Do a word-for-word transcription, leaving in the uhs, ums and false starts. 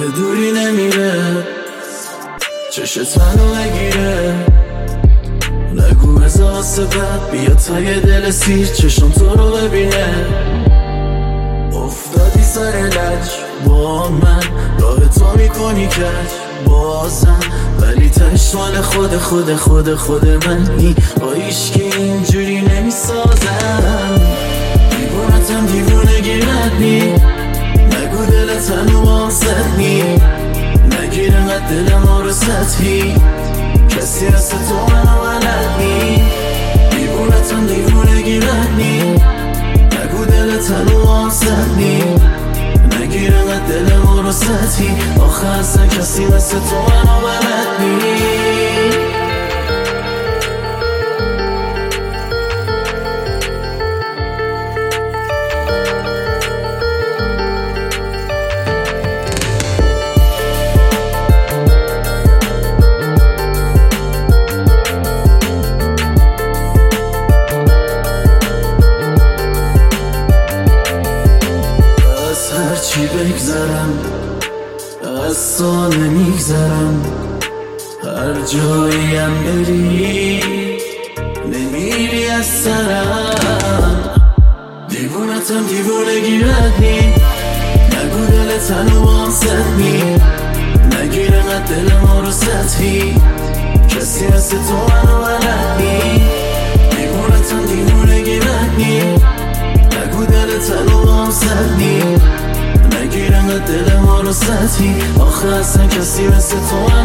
دوری نمیره، چشت منو نگیره. نگو بزا واسه بد بیا تا یه دل سیر چشم تو رو ببینه. افتادی سر لج با من، راه تو میکنی کج بازم، ولی تش مال خود خود خود خود منی. با ایشکی اینجوری نمیسازم، دیوونتم دیوونگی ندنی. نگو دلت هنو واسدنی، نگیر انقدر دل ما رو سطحی. کسی هست تو منو بلدنی، دیوونتم دیوونگی ندنی. نگو دلت هنو واسدنی، نگیر انقدر دل ما رو سطحی. آخه اصلا کسی مثل تو منو بلدنی. هرچی بگذرم از تو نمیگذرم، هر جاییم بری نمیری از سرم. دیوونتم دیوونگی ندنی، نگو دلت هنو واسدنی. نگیر انقدر دل ما رو سطحی، کسی هست تو منو بلدنی. دیوونتم دیوونگی ندنی، نگو دلت هنو واسدنی. نگیر انقدر دل ما رو سطحی. آخه اصلا کسی مثل تو